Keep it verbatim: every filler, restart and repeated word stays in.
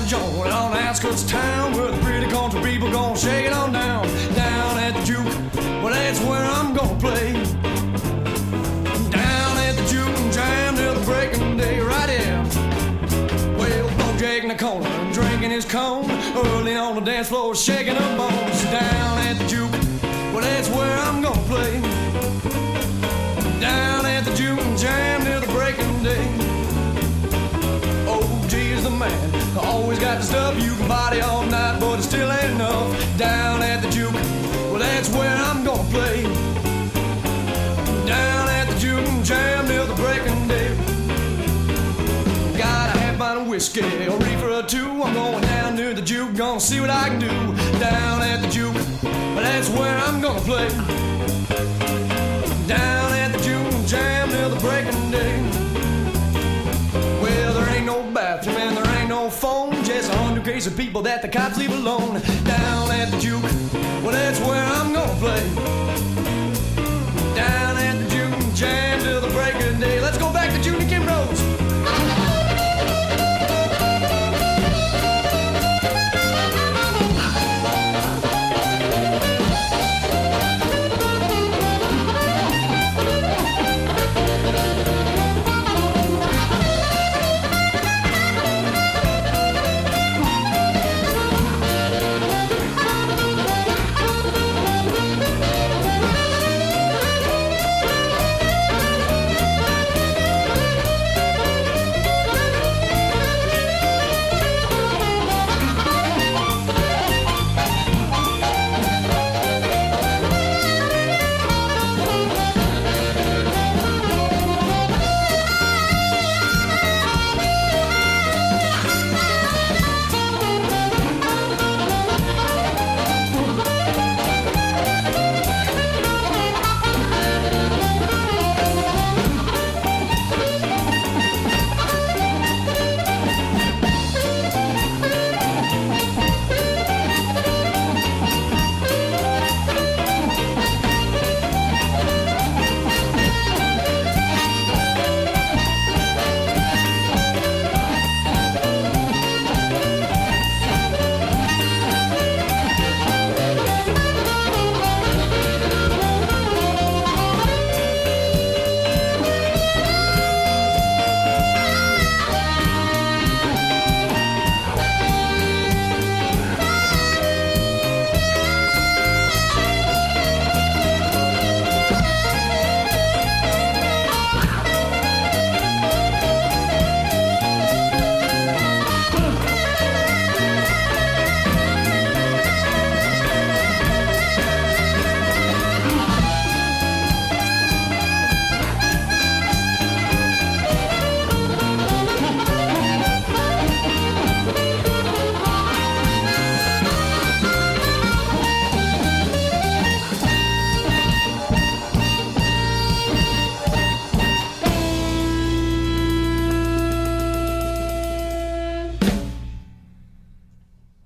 joint on the outskirts of town where the pretty country people gonna shake it on down. Down at the juke, well that's where I'm gonna play. Down at the juke and jam till the breaking day, right here. Well, Bojack in the corner, drinking his cone, early on the dance floor, shaking them bones. Down at the juke, well that's where I'm gonna play. Down at the juke and jam till the breaking day. O G is the man, always got the stuff you can body all night, but it still ain't enough. Down at the juke, well that's where I'm gonna play. Down at the juke and jam till the breaking day. Got a half pint of whiskey, a reefer or two. I'm going down to the juke, gonna see what I can do. Down at the juke, well that's where I'm gonna play. Down at the juke and jam till the breaking day. Well, there ain't no bathroom and there ain't no phone, just a hundred crazy people that the cops leave alone. Down at the juke, well that's where I'm gonna play. Down at the juke and jam till the break of day. Let's go back to Junior Kim.